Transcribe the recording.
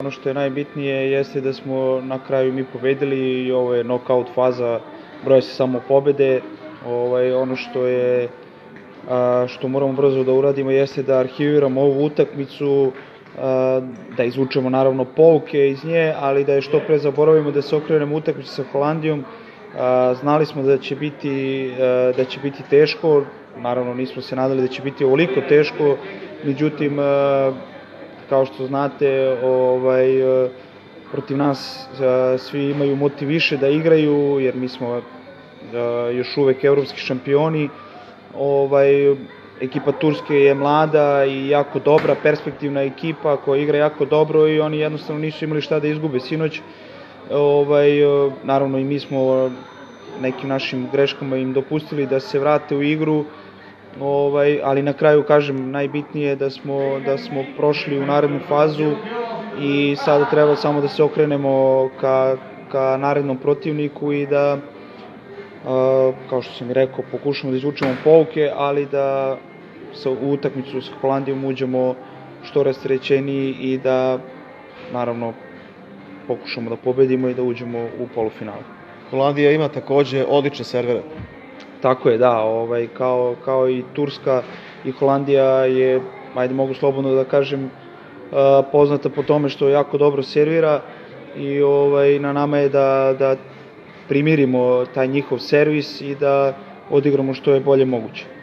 Ono što je najbitnije jeste da smo na kraju mi pobedili i ovo je knockout faza, broje se samo pobede. Ono što moramo brzo da uradimo jeste da arhiviramo ovu utakmicu, da izvučemo naravno pouke iz nje, ali da je što pre zaboravimo, da se okrenemo utakmicu sa Holandijom. Znali smo da će biti teško, naravno nismo se nadali da će biti ovoliko teško, međutim, kao što znate, protiv nas svi imaju motiv više da igraju, jer mi smo još uvek evropski šampioni. Ekipa Turske je mlada i jako dobra, perspektivna ekipa koja igra jako dobro i oni jednostavno nisu imali šta da izgube sinoć. Naravno i mi smo nekim našim greškama im dopustili da se vrate u igru, ali na kraju, kažem, najbitnije je da smo prošli u narednu fazu i sada treba samo da se okrenemo ka narednom protivniku i da, kao što sam i rekao, pokušamo da izvučemo pouke, ali da u utakmicu sa Holandijom uđemo što rasterećeniji i da, naravno, pokušamo da pobedimo i da uđemo u polufinale. Holandija ima takođe odlične servere. Tako je, da, kao i Turska i Holandija je, ajde mogu slobodno da kažem, poznata po tome što jako dobro servira i na nama je da primirimo taj njihov servis i da odigramo što je bolje moguće.